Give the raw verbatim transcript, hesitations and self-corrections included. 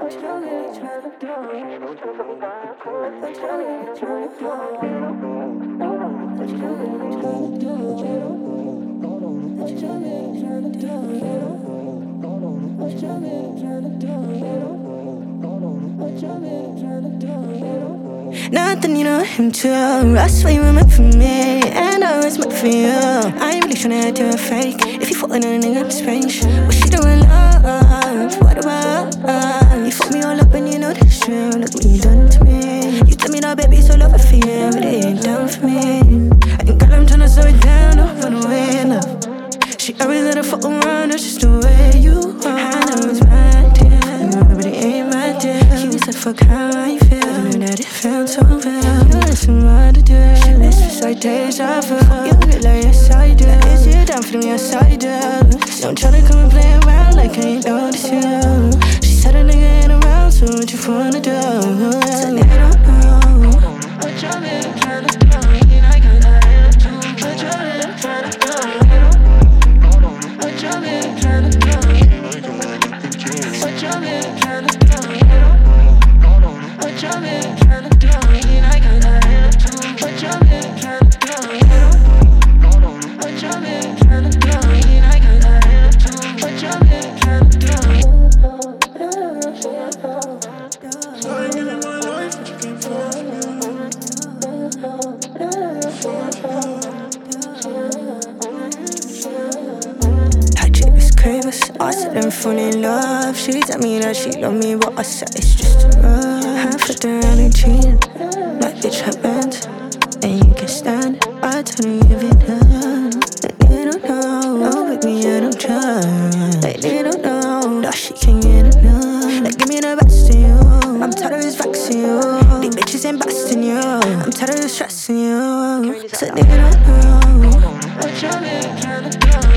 Nothing, you know him too. I swear you were meant for me, and I was meant for you. I ain't really tryna act to a fake. If you falling on a nigga, I'm strange. What she doing, love? What about us? You fucked me all up and you know that's true. Look what you done to me. You tell me that baby so love it for you, but it ain't done for me. And girl, I'm tryna slow it down, don't run away enough. She always let her fuck around, that's just the way you are. I know it's my deal, but it ain't my deal. You said fuck how I feel, I knew that it felt so real. You listen what to do, it's just like deja vu. You look like yes I do, is you down for me, yes I do. Don't try to come and play around like I ain't noticed you. She said a nigga ain't around, so what you wanna do? So nigga don't know what you're really trying to do. And I got nothing to do, what you're really trying to do. What you're really trying to do. What you're really trying to do. What you're really trying to do. And I got nothing to do, what you're really trying to do. What you're really trying to do. And I got nothing to do, what you're really trying to do. So I give you my life, but you can't force me. I check this cravers, I said I'm falling in love. She tell me that she love me, but I said it's just a rush. I flipped around and cheated, like bitch happened, and you can stand it. I told her give it up, and they don't know. Oh, with me I don't trust. Like they don't know that she can't get enough. Like give me the best of you. I'm tired of this vexing you. These bitches ain't busting you. I'm tired of this stressing you. So they don't know what you're really trying to do.